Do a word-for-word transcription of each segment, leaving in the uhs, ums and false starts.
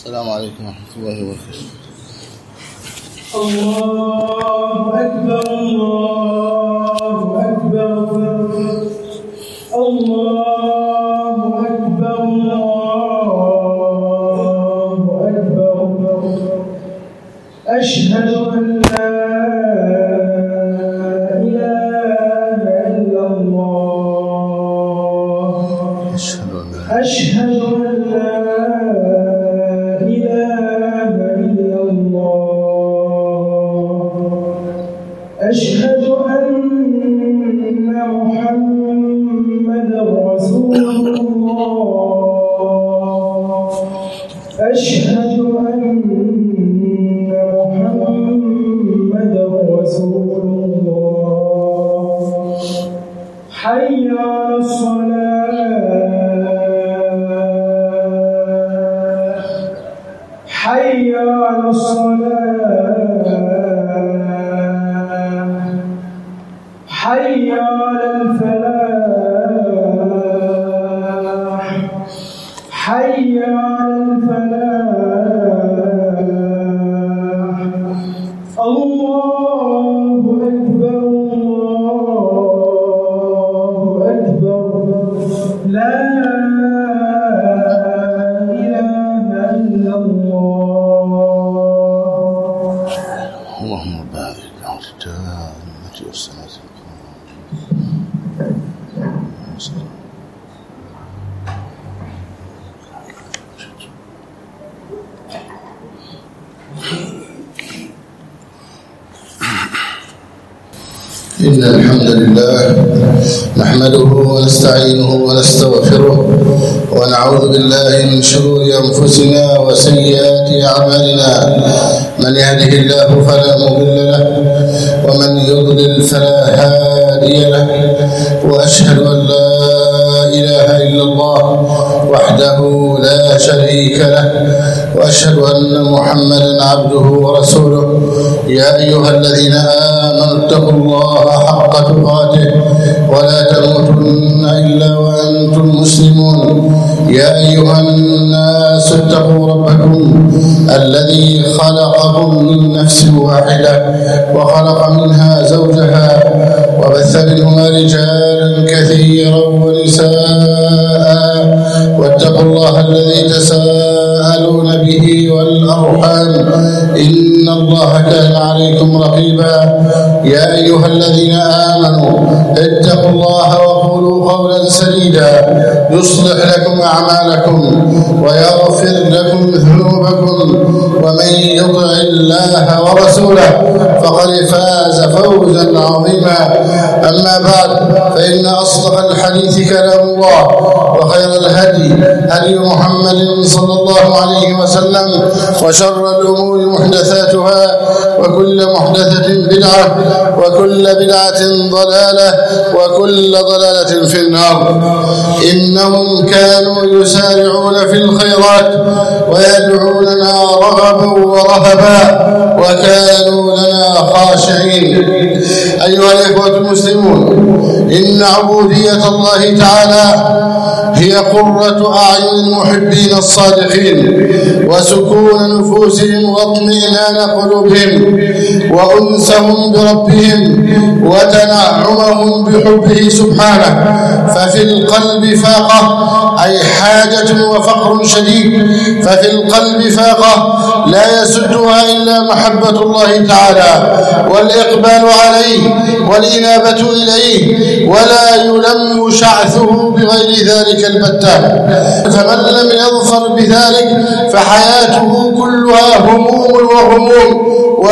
السلام عليكم ورحمة الله وبركاته. الله أكبر الله أكبر الله أكبر الله أكبر أشهد أن لا إله إلا الله أشهد أن لا أشهد أن محمدًا رسول الله أشهد أن محمدًا رسول الله حي على الصلاة حي على الصلاة حي على الفلاح حي على الفلاح الله أكبر الله أكبر لا إله إلا الله. اللهم بارك على التامة والصلاة إن الحمد لله نحمده ونستعينه ونستغفره ونعوذ بالله من شرور أنفسنا وسيئات أعمالنا من يهده الله فلا مضل له ومن يضلل فلا هادي له وأشهد أن لا إله إلا الله وحده لا شريك له وأشهد أن محمدا عبده ورسوله يا أيها الذين آمنوا اتقوا الله حق تقاته ولا تموتن إلا وأنتم مسلمون يا أيها الناس اتقوا ربكم الذي خلقكم من نفس واحدة وخلق منها زوجها وبث منهما رجالا كثيرا ونساء واتقوا الله الذي تساءلون به والأرحام إن الله كان عليكم رقيبا يا أيها الذين آمنوا اتقوا الله وقولوا قولا سديدا يصلح لكم أعمالكم ويغفر لكم ذنوبكم ومن يطع الله ورسوله فقد فاز فوزا عظيما. أما بعد فإن أصدق الحديث كلام الله وخير الهدي هدي محمد صلى الله عليه وسلم وشر الأمور محدثاتها وكل محدثة بدعة وكل بدعة ضلالة وكل ضلالة في النار. إنهم كانوا يسارعون في الخيرات ويدعوننا رغبا ورهبا وكانوا لنا خاشعين. أيها الإخوة المسلمون، إن عبودية الله تعالى هي قرة أعين المحبين الصادقين وسكون نفوسهم واطمئنان قلوبهم وأنسهم بربهم وتنعمهم بحبه سبحانه. ففي القلب فاقة أي حاجة وفقر شديد، ففي القلب فاقة لا يسدها إلا محبة الله تعالى والإقبال عليه والإنابة إليه ولا يلم شعثه بغير ذلك البتة. فمن لم يظفر بذلك فحياته كلها هموم وغموم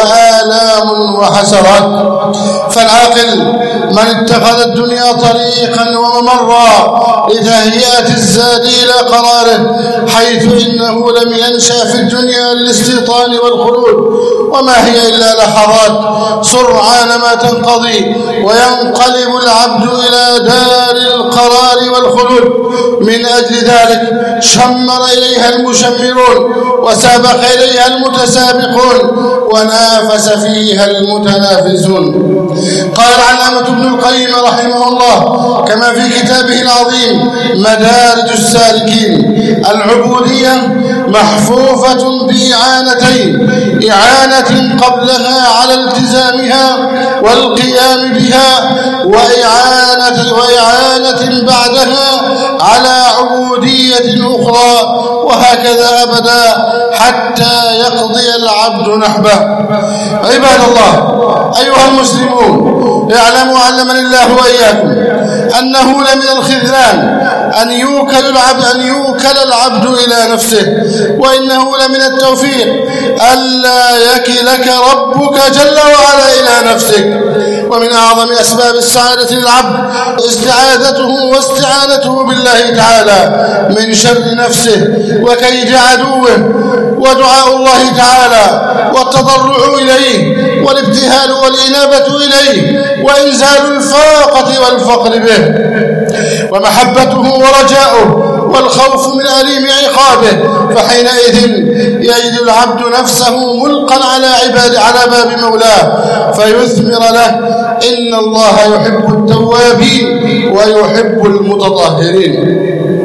وآلام وحسرات. فالعاقل من اتخذ الدنيا طريقا وممرا لتهيئة الزاد إلى قراره، حيث إنه لم ينشأ في الدنيا للاستيطان والخلود، وما هي إلا لحظات سرعان ما تنقضي وينقلب العبد إلى دار القرار والخلود. من أجل ذلك شمر إليها المشمرون وسابق إليها المتسابقون ونادى تنافس فيها المتنافسون. قال العلامة ابن القيم رحمه الله كما في كتابه العظيم مدارج السالكين: العبودية محفوفة بإعانتين: إعانة قبلها على التزامها والقيام بها، وإعانة, وإعانة بعدها على عبودية أخرى، وهكذا أبدا حتى يقضي العبد نحبه. عباد الله، أيها المسلمون، اعلموا علمني الله وإياكم أنه لمن الخذلان أن يوكل العبد أن يوكل العبد إلى نفسه، وإنه لمن التوفيق ألا يكلك ربك جل وعلا إلى نفسك. ومن أعظم أسباب السعادة للعبد استعاذته واستعانته بالله تعالى من شر نفسه وكيد عدوه، ودعاء الله تعالى والتضرع إليه والابتهال والإنابة إليه وإنزال الفاقة والفقر به، ومحبته ورجاؤه والخوف من أليم عقابه. فحينئذ يجد العبد نفسه ملقا على عباد على باب مولاه فيثمر له: إن الله يحب التوابين ويحب المتطهرين.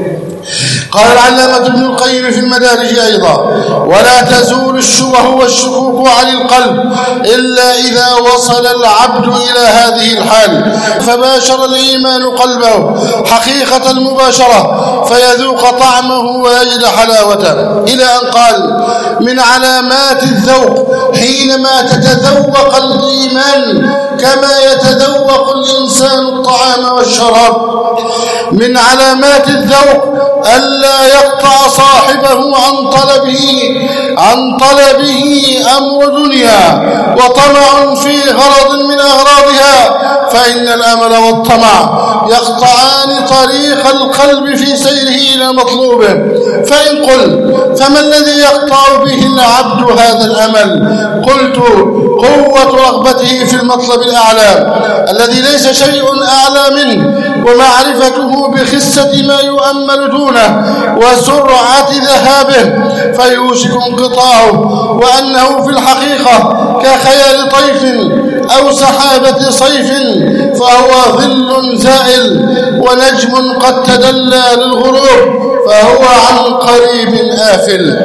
قال العلامة ابن القيم في المدارج أيضا: ولا تزول الشبه والشكوك عن القلب إلا إذا وصل العبد إلى هذه الحال فباشر الإيمان قلبه حقيقة المباشرة فيذوق طعمه ويجد حلاوته، إلى أن قال: من علامات الذوق حينما تتذوق الإيمان كما يتذوق الإنسان الطعام والشراب. من علامات الذوق ألا يقطع صاحبه عن طلبه عن طلبه أمر دنيا وطمع في غرض من أغراضها، فإن الأمل والطمع يقطعان طريق القلب في سيره إلى مطلوبه. فإن قل: فما الذي يقطع به العبد هذا الأمل؟ قلت: قوة رغبته في المطلب الأعلى الذي ليس شيء أعلى منه، ومعرفته بخسة ما يؤمل دونه وسرعة ذهابه فيوشك انقطاعه، وأنه في الحقيقة كخيال طيف أو سحابة صيف، فهو ظل زائل ونجم قد تدلى للغروب فهو عن قريب آفل.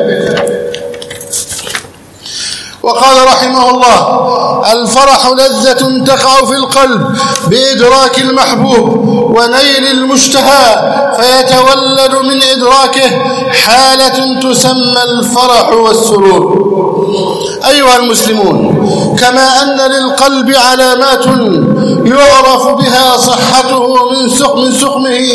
وقال رحمه الله: الفرح لذة تقع في القلب بإدراك المحبوب ونيل المشتهى، فيتولد من إدراكه حالة تسمى الفرح والسرور. أيها المسلمون، كما أن للقلب علامات يعرف بها صحته من سقمه،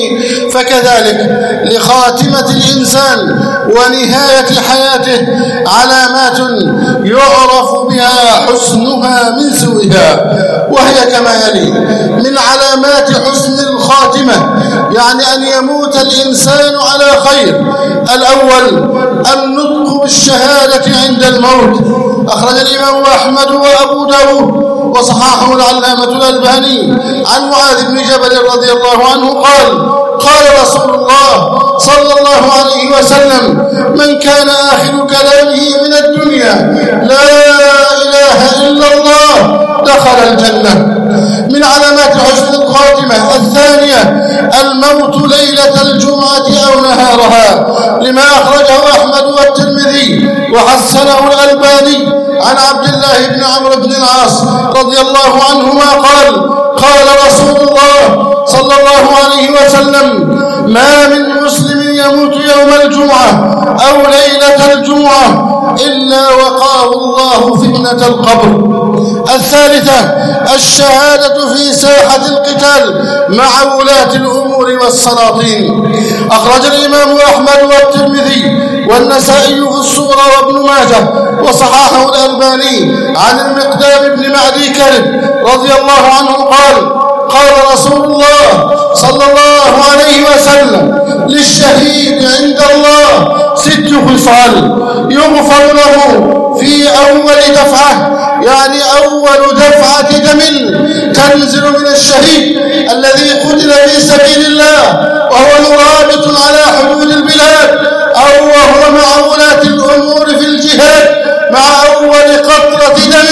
فكذلك لخاتمة الإنسان ونهاية حياته علامات يعرف بها حسنها من سوءها، وهي كما يلي: من علامات حسن الخاتمة يعني أن يموت الإنسان على خير: الأول النطق بالشهادة عند الموت. أخرج الإمام أحمد وأبو داود وصححه العلامة الألباني عن معاذ بن جبل رضي الله عنه قال: قال رسول الله صلى الله عليه وسلم: من كان آخر كلامه من الدنيا لا إله إلا الله دخل الجنة. من علامات حسن الخاتمة الثانية الموت ليلة الجمعة أو نهارها، لما أخرجه أحمد والترمذي وحسنه الألباني عن عبد الله بن عمرو بن العاص رضي الله عنهما قال: قال رسول الله صلى الله عليه وسلم: ما من مسلم يموت يوم الجمعة أو ليلة الجمعة إلا وقاه الله فتنة القبر. الثالثة الشهادة في ساحة القتال مع ولاة الأمور والسلاطين. أخرج الإمام أحمد والترمذي والنسائي في الصغرى وابن ماجه وصححه الألباني عن المقدام بن معدي كرب رضي الله عنه قال: قال رسول الله صلى الله عليه وسلم: للشهيد عند الله ست خصال يغفر له في أول دفعة، يعني أول دفعة دم تنزل من الشهيد الذي قتل في سبيل الله وهو مرابط على حدود البلاد، أو وهو مع ولاة الأمور في الجهاد، مع أول قطرة دم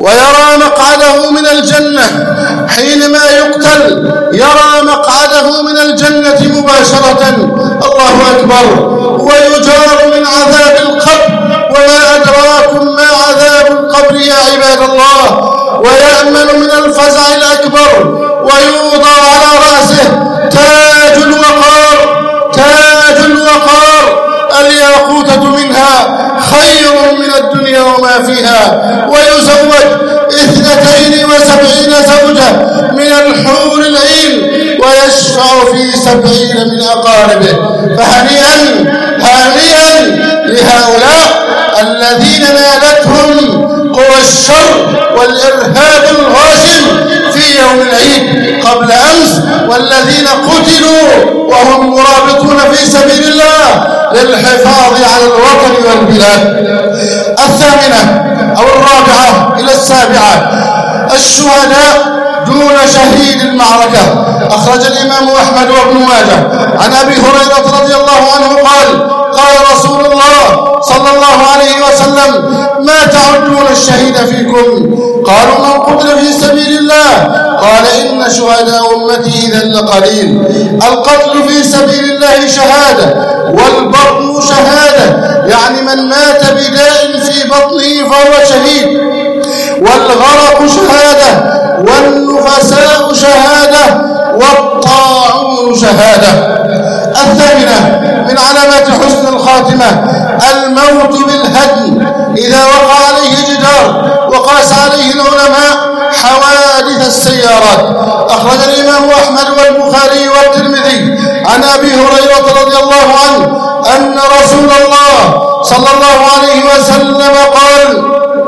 ويرى مقعده من الجنة حينما يقتل، يرى مقعده من الجنة مباشرة. الله أكبر. ويجار من عذاب القبر، وما أدراكم ما عذاب القبر يا عباد الله. ويأمن من الفزع الأكبر، ويوضع على رأسه تاج الوقار، تاج الوقار الياقوتة منها خير من الدنيا وما فيها. ويزوج اثنتين وسبعين زوجة من الحور العين، ويشفع في سبعين من أقاربه. فهنيئا هنيئا لهؤلاء الذين نالتهم قوى الشر والإرهاب الغاشم في يوم العيد قبل أمس، والذين قتلوا وهم مرابطون في سبيل الله للحفاظ على الوطن والبلاد. الثامنة أو الرابعة إلى السابعة: الشهداء دون شهيد المعركة. أخرج الإمام أحمد وابن ماجه عن أبي هريرة رضي الله عنه قال: قال رسول الله صلى الله عليه وسلم: ما تعدون الشهيد فيكم؟ قالوا: من قتل في سبيل الله. قال: إن شهداء أمتي إذا لقليل. القتل في سبيل الله شهادة، والبطن شهادة، يعني من مات بداء في بطنه فهو شهيد. والغرق شهادة، والنفساء شهادة، والطاعون شهادة. الثامنة من علامات حسن الخاتمة: الموت بالهدم إذا وقع عليه جدار. وقاس عليه العلماء حوادث السيارات. أخرج الإمام أحمد والبخاري والترمذي عن أبي هريرة رضي الله عنه أن رسول الله صلى الله عليه وسلم قال: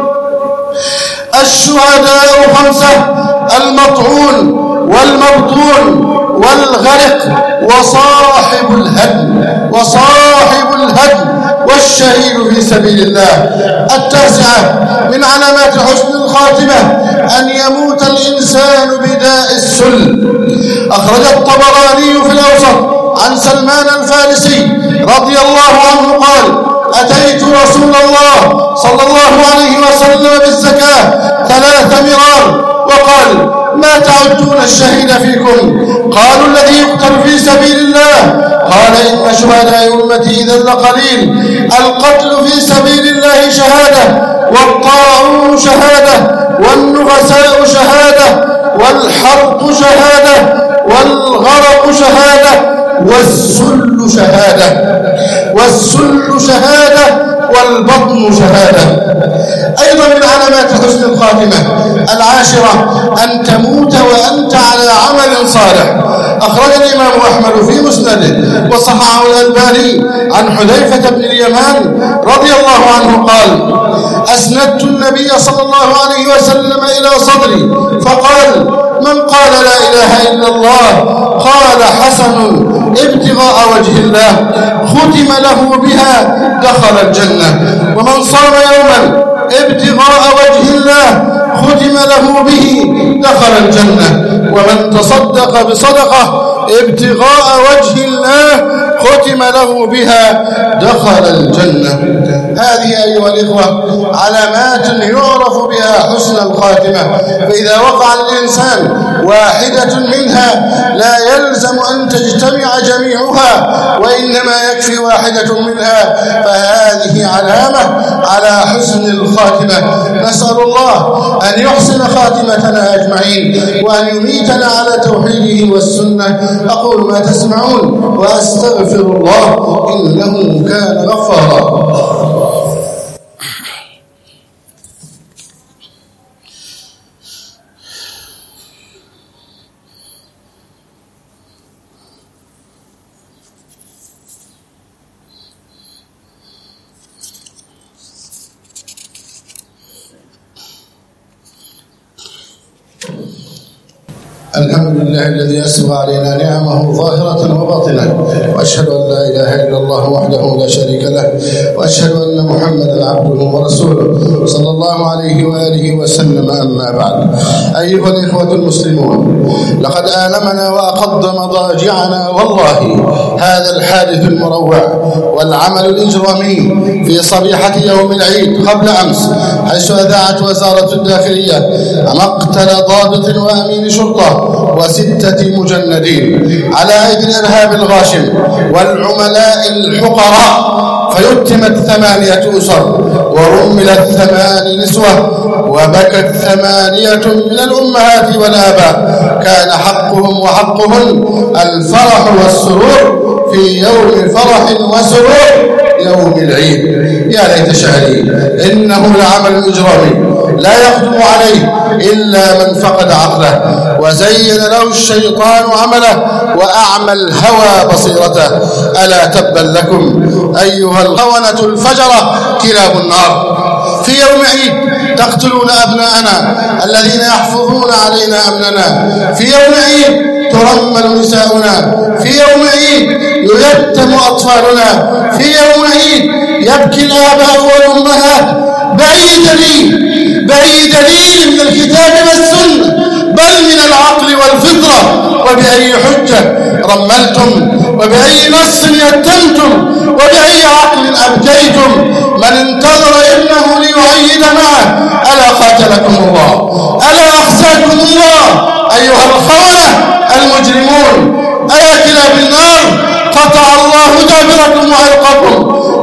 الشهداء خمسة: المطعون والمبطون والغرق وصاحب الهدم وصاحب الهدم والشهيد في سبيل الله. التاسعة من علامات حسن الخاتمة: أن يموت الإنسان بداء السل. أخرج الطبراني في الأوسط عن سلمان الفارسي رضي الله عنه قال: أتيت رسول الله صلى الله عليه وسلم بالزكاة ثلاث مرار، وقال: ما تعدون الشهيد فيكم؟ قالوا: الذي يقتل في سبيل الله. قال: إن شهداء أمتي إذا لقليل. القتل في سبيل الله شهادة، والطاعون شهادة، والنفساء شهادة، والحرق شهادة، والغرق شهادة، والسل شهادة والسل شهادة والبطن شهادة. أيضا من علامات حسن الخاتمة العاشرة: أن تموت وأنت على عمل صالح. أخرج الإمام أحمد في مسنده وصححه الألباني عن حذيفة بن اليمان رضي الله عنه قال: أسندت النبي صلى الله عليه وسلم إلى صدري فقال: من قال لا إله إلا الله؟ قال حسن ابتغاء وجه الله ختم له بها دخل الجنة. ومن صام يوما ابتغاء وجه الله ختم له به دخل الجنة. ومن تصدق بصدقة ابتغاء وجه الله ختم له بها دخل الجنة. هذه أيها الإخوة علامات يعرف بها حسن الخاتمة، فإذا وقع الإنسان واحدة منها لا يلزم أن تجتمع جميعها، وإنما يكفي واحدة منها، فهذه علامة على حسن الخاتمة. نسأل الله أن يحسن خاتمتنا أجمعين، وأن يميتنا على توحيده والسنة. أقول ما تسمعون وأستغفر الله إنه كان غفارا. الحمد لله الذي أسبغ علينا نعمه ظاهرة وباطنة، وأشهد أن لا إله إلا الله وحده لا شريك له، وأشهد أن محمدا عبده ورسوله صلى الله عليه وآله وسلم. أما بعد، أيها الإخوة المسلمون، لقد آلمنا وأقض مضاجعنا والله هذا الحادث المروع والعمل الإجرامي في صبيحة يوم العيد قبل أمس، حيث أذاعت وزارة الداخلية مقتل ضابط وأمين شرطة وستة مجندين على أيدي الإرهاب الغاشم والعملاء الحقراء، فيتمت ثمانية أسر ورملت ثمان نسوة وبكت ثمانية من الأمهات والآباء. كان حقهم وحقهن الفرح والسرور في يوم فرح وسرور يوم العيد. يا ليت شعري إنه لعمل إجرامي لا يقدم عليه إلا من فقد عقله وزين له الشيطان عمله وأعمى الهوى بصيرته. ألا تبا لكم أيها الخونة الفجرة كلاب النار، في يوم عيد تقتلون أبناءنا الذين يحفظون علينا أمننا، في يوم عيد ترمل نساؤنا، في يوم عيد ييتم أطفالنا، في يوم عيد يبكي الآباء والأمهات. بعيد لي بعيد لي من الكتاب والسنة، بل من العقل والفطرة. وبأي حجة رملتم؟ وبأي نص يتمتم؟ وبأي عقل أبكيتم؟ من انتظر إنه ليعيد معه. ألا قاتلكم الله، ألا أخزاكم الله أيها الخونة المجرمون، أيا كلاب النار. قطع الله دابركم وعرقكم،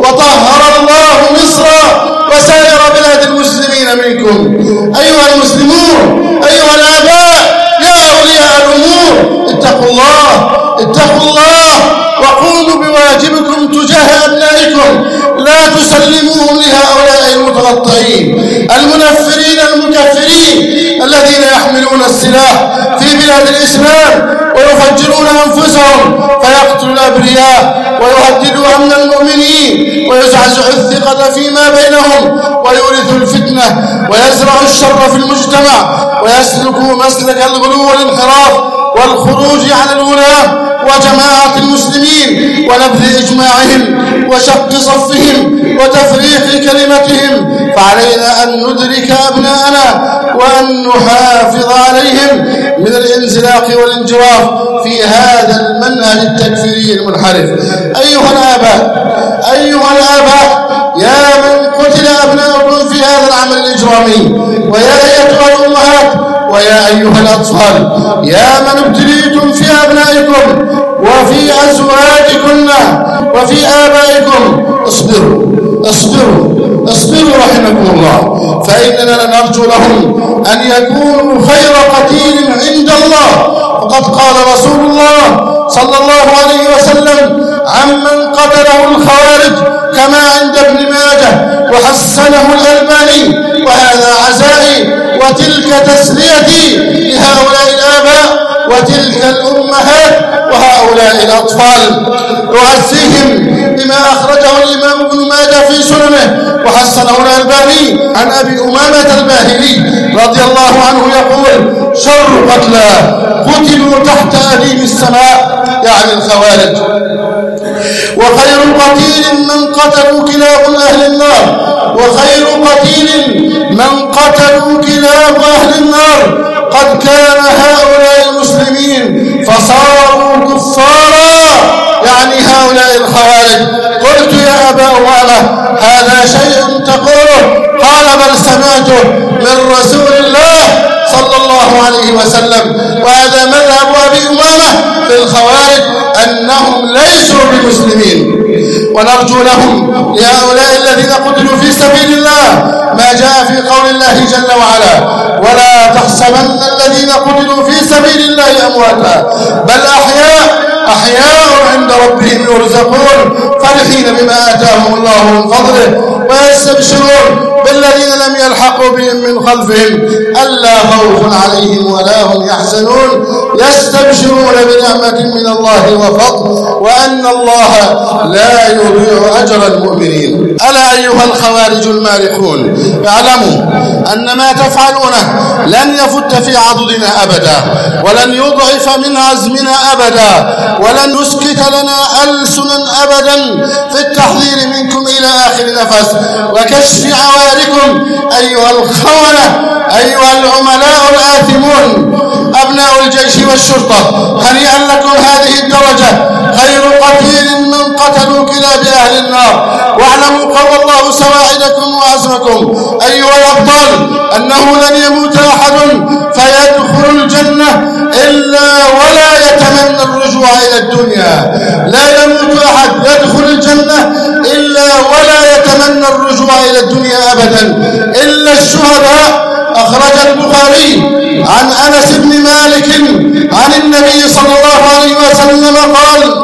وطهر الله مصر وسائر بلاد المسلمين منكم. أيها المسلمون، أيها الآباء، يا أولياء الأمور، اتقوا الله اتقوا الله وقوموا بواجبكم تجاه أبنائكم. لا تسلموهم لهؤلاء المتقطعين المنفرين المكفرين الذين يحملون السلاح في بلاد الإسلام ويفجرون أنفسهم فيقتلوا الأبرياء ويهددوا أمن المؤمنين ويزعزعوا الثقة فيما بينهم ويورثوا الفتنة ويزرعوا الشر في المجتمع ويسلكوا مسلك الغلو والانحراف والخروج عن الولاة وجماعة المسلمين ونبذ إجماعهم وشق صفهم وتفريق كلمتهم. فعلينا أن ندرك أبناءنا وأن نحافظ عليهم من الانزلاق والانجراف في هذا المنهج التكفيري المنحرف. أيها الآباء أيها الآباء يا من قتل أبناؤكم في هذا العمل الإجرامي، ويا أيتها الأمهات، ويا أيها الأطفال، يا من ابتليتم في أبنائكم وفي أزواجكن وفي آبائكم، اصبروا اصبروا اصبروا رحمكم الله، فإننا نرجو لهم أن يكونوا خير قتيل عند الله. فقد قال رسول الله صلى الله عليه وسلم عمن قتله الخوارج كما عند ابن ماجه وحسنه الألباني، وهذا عزائي وتلك تسليتي لهؤلاء الآباء وتلك الأمهات وهؤلاء الأطفال. أعزيهم بما أخرجه الإمام ابن ماجه في سننه وحسنه الألباني عن أبي أمامة الباهلي رضي الله عنه يقول: شر قتلى قتلوا تحت أديم السماء، يعني الخوارج، وخير قتيل من قتلوا كلاب أهل النار، وخير قتيل من قتلوا كلاب أهل النار. قد كان هؤلاء المسلمين فصاروا كفارا، يعني هؤلاء الخوارج. قلت يا أبا أمامة هذا شيء تقوله؟ قال: بل سمعته من رسول الله صلى الله عليه وسلم. وهذا مذهب أبي أمامة في الخوارج أنهم ليسوا بمسلمين. ونرجو لهم لهؤلاء الذين قتلوا في سبيل الله ما جاء في قول الله جل وعلا: ولا تحسبن الذين قتلوا في سبيل الله أمواتا بل أحياء أحياء عند ربهم يرزقون فرحين بما آتاهم الله من فضله ويستبشرون بالذين لم يلحقوا بهم من خلفهم ألا خوف عليهم ولا هم يحزنون يستبشرون بنعمة من الله وفضل وأن الله لا يضيع أجر المؤمنين. ألا أيها الخوارج المارقون اعلموا أن ما تفعلونه لن يفت في عضدنا أبدا ولن يضعف من عزمنا أبدا ولن يسكت لنا ألسنا أبدا في التحذير منكم إلى آخر نفس وكشف عواركم أيها الخونة أيها العملاء الآثمون أبناء الجيش والشرطة. هنيئا لكم هذه الدرجة خير قتيل من قتلوا كلاب أهل النار. واعلموا قوى الله سواعدكم وعزمكم أيها الأبطال أنه لن يموت أحد فيدخل الجنة إلا ولا يتمنى الرجوع إلى الدنيا. لا يموت أحد يدخل الجنة إلا ولا يتمنى الرجوع إلى الدنيا أبدا إلا الشهداء. أخرج البخاري عن أنس بن مالك عن النبي صلى الله عليه وسلم قال: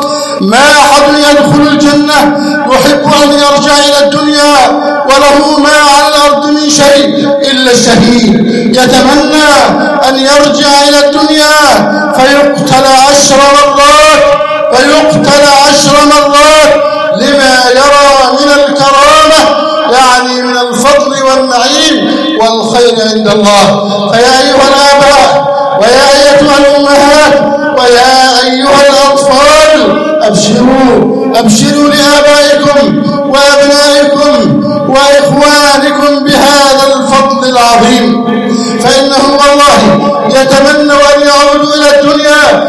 ما أحد يدخل الجنة يحب أن يرجع إلى الدنيا وله ما على الأرض من شيء إلا الشهيد يتمنى أن يرجع إلى الدنيا فيقتل عشر مرات فيقتل عشر مرات لما يرى من الكرامة يعني من الفضل والنعيم والخير عند الله. فيا أيها الآباء ويا أيتها الأمهات ويا أيها الأطفال أبشروا أبشروا لآبائكم وأبنائكم وإخوانكم بهذا الفضل العظيم، فإنهم والله يتمنوا أن يعودوا إلى الدنيا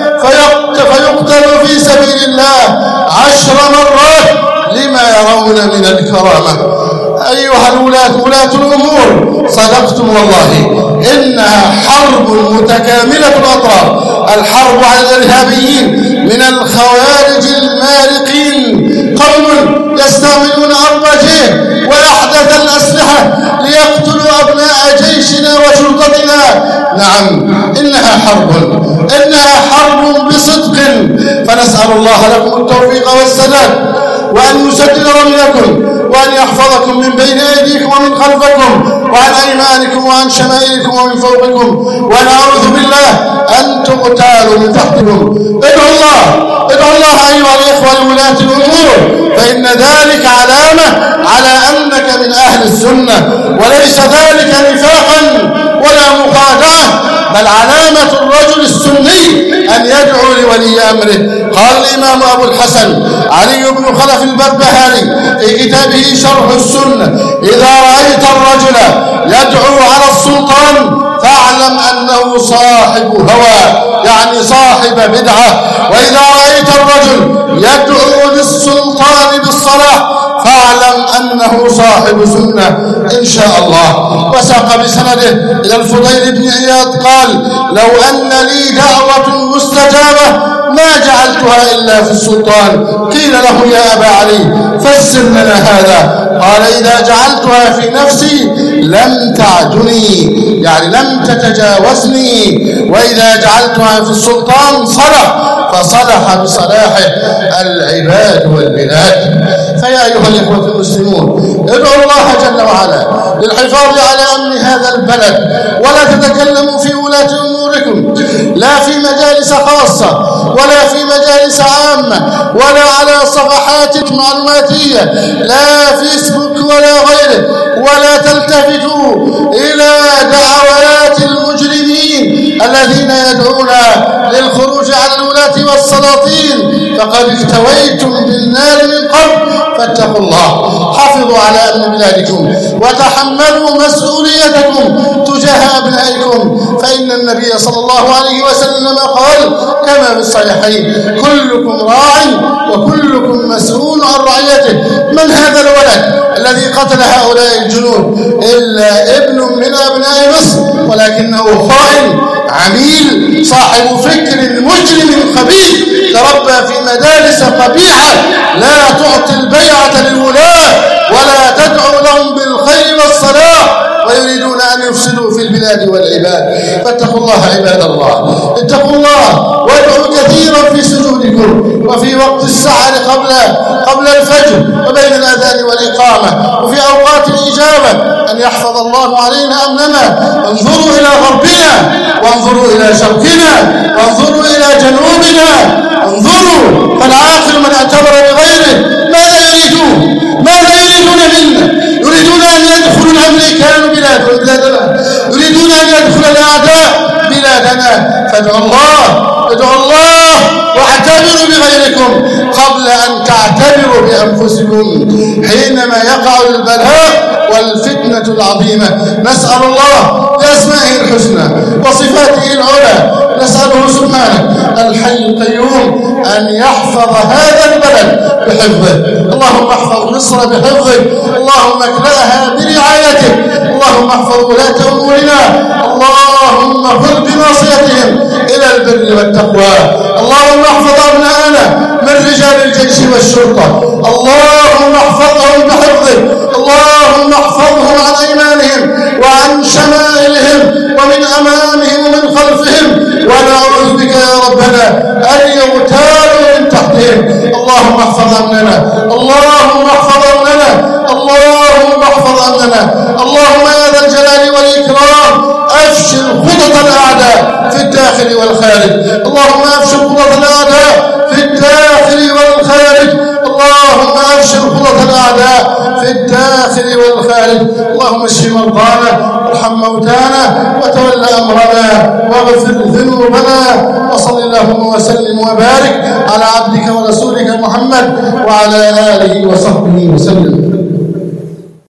فيقتلوا في سبيل الله عشر مرات لما يرون من الكرامة. أيها الولاة ولاة الأمور صدقتم والله إنها حرب متكاملة الأطراف. الحرب على الإرهابيين من الخوارج المارقين قوم يستعملون أربجيه وأحدث الأسلحة ليقتلوا أبناء جيشنا وشرطتنا. نعم إنها حرب إنها حرب بصدق، فنسأل الله لكم التوفيق والسداد وأن يسدد رميكم وأن يحفظكم من بين أيديكم ومن خلفكم وعن أيمانكم وعن شمائلكم ومن فوقكم، ونعوذ بالله أن تغتالوا من تحتكم. ادعوا الله ادعوا الله أيها الإخوة لولاة الأمور، فإن ذلك علامة على أنك من أهل السنة، وليس ذلك نفاقا ولا مخادعة، بل علامة الرجل السني أن يدعو لولي أمره. قال الإمام أبو الحسن علي بن خلف البربهاري في كتابه شرح السنة: إذا رأيت الرجل يدعو على السلطان فاعلم أنه صاحب هوى يعني صاحب بدعة، وإذا رأيت الرجل يدعو للسلطان بالصلاح فاعلم أنه صاحب سنة إن شاء الله. وساق بسنده إلى الفضيل بن عياض قال: لو أن لي دعوة مستجابة ما جعلتها إلا في السلطان. قيل له: يا أبا علي فسر لنا هذا. قال: إذا جعلتها في نفسي لم تعدني يعني لم تتجاوزني، وإذا جعلتها في السلطان صلح فصلح بصلاحه العباد والبلاد. فيا أيها الإخوة المسلمون ادعوا الله جل وعلا للحفاظ على أمن هذا البلد، ولا تتكلموا في ولاة أموركم لا في مجالس خاصة ولا في مجالس عامة ولا على صفحات معلوماتية لا فيسبوك ولا غيره، ولا تلتفتوا إلى دعوات المجرمين الذين يدعون للخروج على الولاة والسلاطين، فقد اكتويتم بالنار من قبل. فاتقوا الله، حافظوا على أمن بلادكم وتحملوا مسؤوليتكم تجاه أبنائكم، فإن النبي صلى الله عليه وسلم قال كما في الصحيحين: كلكم راع وكلكم مسؤول عن رعيته. من هذا الولد الذي قتل هؤلاء الجنود؟ إلا ابن من أبناء مصر، ولكنه خائن عميل صاحب فكر مجرم خبيث، تربى في مدارس قبيحة لا تعطي البيعة للولاة ولا تدعو لهم بالخير والصلاح، ويريدون أن يفسدوا في البلاد والعباد. فاتقوا الله عباد الله، اتقوا الله وادعوا كثيرا في سجودكم وفي وقت قبل قبل الفجر وبين الأذان والإقامة وفي أوقات الإجابة، أن يحفظ الله علينا أمننا. انظروا إلى غربنا وانظروا إلى شرقنا وانظروا إلى جنوبنا، انظروا فالعاقل من اعتبر بغيره ماذا يريدون؟ ماذا يريدون منا؟ يريدون أن يدخلوا الأمريكان بلادنا، يريدون أن يدخل الأعداء بلادنا. فادعوا الله، ادعوا الله واعتبروا بغيركم قبل أن تعتبروا بأنفسكم حينما يقع البلاء والفتنة العظيمة. نسأل الله بأسمائه الحسنى وصفاته العلى، نسأله سبحانه الحي القيوم أن يحفظ هذا البلد بحفظه. اللهم احفظ مصر بحفظه، اللهم اكلأها برعايتك، اللهم احفظ ولاة أمورنا، اللهم خذ بناصيتهم إلى البر والتقوى، اللهم احفظ أبناءنا من رجال الجيش والشرطة، اللهم احفظهم بحفظك، اللهم احفظهم عن أيمانهم وعن شمائلهم ومن أمامهم ومن خلفهم، ونعوذ بك يا ربنا أن يغتالوا من تحتهم. اللهم احفظ أمننا، اللهم احفظ أمننا، اللهم احفظ أمننا، اللهم يا ذا الجلال والإكرام أفشل خطط الأعداء في الداخل والخارج، اللهم أفشل خطط الأعداء في الداخل والخارج، اللهم أفشل خطط الأعداء في الداخل والخارج. اللهم اشف مرضانا وارحم موتانا وتول أمرنا واغفر ذنوبنا، وصل اللهم وسلم وبارك على عبدك ورسولك محمد وعلى آله وصحبه وسلم.